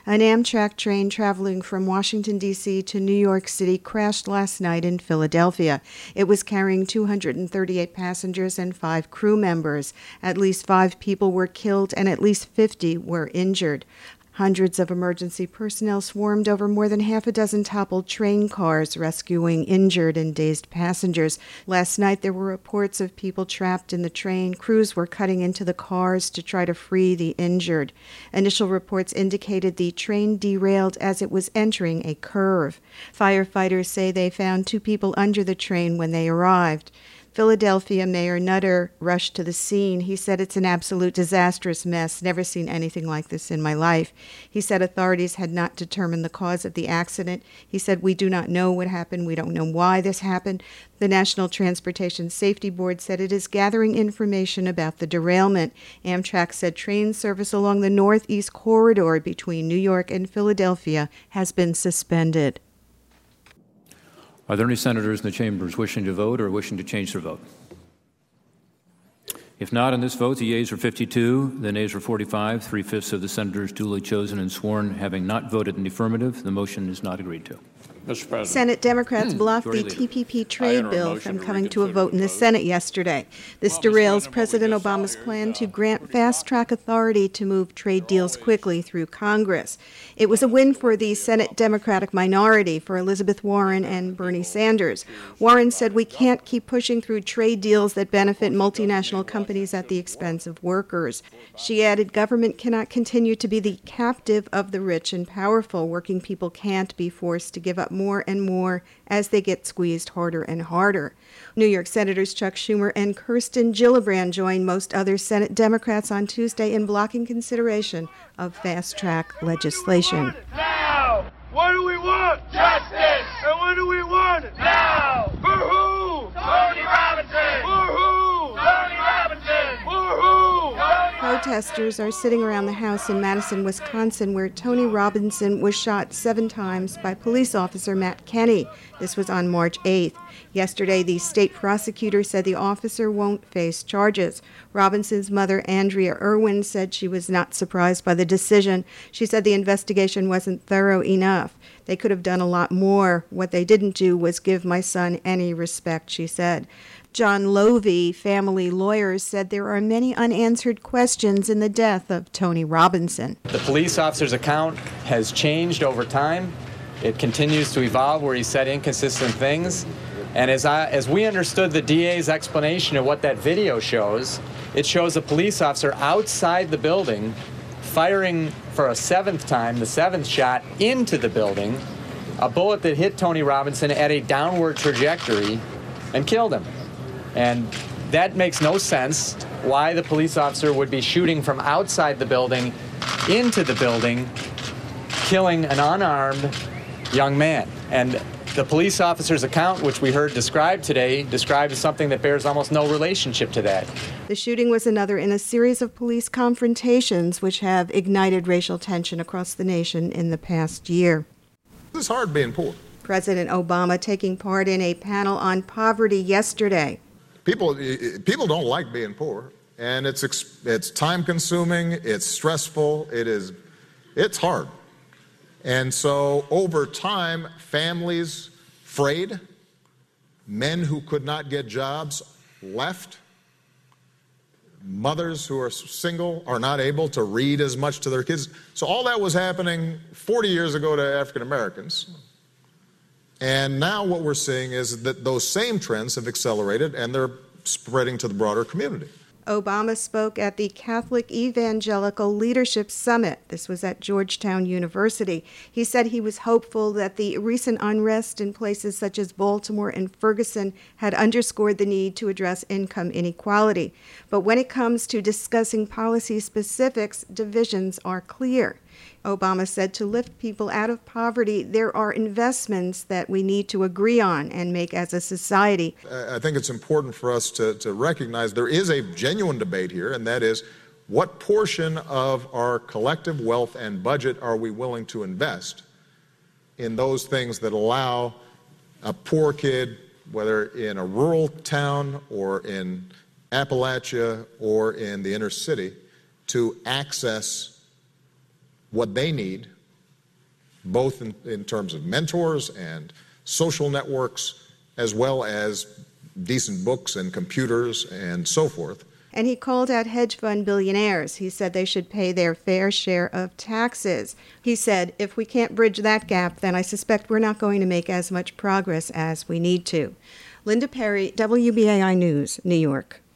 An Amtrak train traveling from Washington, D.C. to New York City crashed last night in Philadelphia. It was carrying 238 passengers and 5 crew members. At least 5 people were killed and at least 50 were injured. Hundreds of emergency personnel swarmed over more than half a dozen toppled train cars, rescuing injured and dazed passengers. Last night, there were reports of people trapped in the train. Crews were cutting into the cars to try to free the injured. Initial reports indicated the train derailed as it was entering a curve. Firefighters say they found 2 people under the train when they arrived. Philadelphia Mayor Nutter rushed to the scene. He said it's an absolute disastrous mess. Never seen anything like this in my life. He said authorities had not determined the cause of the accident. He said, we do not know what happened. We don't know why this happened. The National Transportation Safety Board said it is gathering information about the derailment. Amtrak said train service along the Northeast Corridor between New York and Philadelphia has been suspended. Are there any senators in the chambers wishing to vote or wishing to change their vote? If not on this vote, the yeas are 52, the nays are 45, 3/5 of the senators duly chosen and sworn having not voted in the affirmative. The motion is not agreed to. Mr. President. Senate Democrats blocked the TPP trade bill from coming to a vote in the Senate yesterday. This derails President Obama's plan to grant fast-track authority to move trade deals quickly through Congress. It was a win for the Senate Democratic minority, for Elizabeth Warren and Bernie Sanders. Warren said we can't keep pushing through trade deals that benefit multinational companies at the expense of workers. She added government cannot continue to be the captive of the rich and powerful. Working people can't be forced to give up more and more as they get squeezed harder and harder. New York Senators Chuck Schumer and Kirsten Gillibrand joined most other Senate Democrats on Tuesday in blocking consideration of fast-track legislation. Now! What do we want? Justice! And when do we want it? Now! For who? Tony Robinson! For who? Tony Robinson! For who? Protesters are sitting around the house in Madison, Wisconsin, where Tony Robinson was shot 7 times by police officer Matt Kenney. This was on March 8th. Yesterday, the state prosecutor said the officer won't face charges. Robinson's mother, Andrea Irwin, said she was not surprised by the decision. She said the investigation wasn't thorough enough. They could have done a lot more. What they didn't do was give my son any respect, she said. John Lovey, family lawyers, said there are many unanswered questions in the death of Tony Robinson. The police officer's account has changed over time. It continues to evolve where he said inconsistent things. And as we understood the DA's explanation of what that video shows, it shows a police officer outside the building firing for a 7th time, the 7th shot, into the building, a bullet that hit Tony Robinson at a downward trajectory and killed him. And that makes no sense why the police officer would be shooting from outside the building into the building, killing an unarmed young man. And the police officer's account, which we heard described today, describes something that bears almost no relationship to that. The shooting was another in a series of police confrontations which have ignited racial tension across the nation in the past year. It's hard being poor. President Obama taking part in a panel on poverty yesterday. People don't like being poor, and it's time-consuming, it's stressful, it's hard. And so over time, families frayed, men who could not get jobs left, mothers who are single are not able to read as much to their kids. So all that was happening 40 years ago to African Americans. And now what we're seeing is that those same trends have accelerated and they're spreading to the broader community. Obama spoke at the Catholic Evangelical Leadership Summit. This was at Georgetown University. He said he was hopeful that the recent unrest in places such as Baltimore and Ferguson had underscored the need to address income inequality. But when it comes to discussing policy specifics, divisions are clear. Obama said to lift people out of poverty, there are investments that we need to agree on and make as a society. I think it's important for us to recognize there is a genuine debate here, and that is what portion of our collective wealth and budget are we willing to invest in those things that allow a poor kid, whether in a rural town or in Appalachia or in the inner city, to access what they need both in terms of mentors and social networks, as well as decent books and computers and so forth. And he called out hedge fund billionaires. He said they should pay their fair share of taxes. He said, if we can't bridge that gap, then I suspect we're not going to make as much progress as we need to. Linda Perry, WBAI News, New York.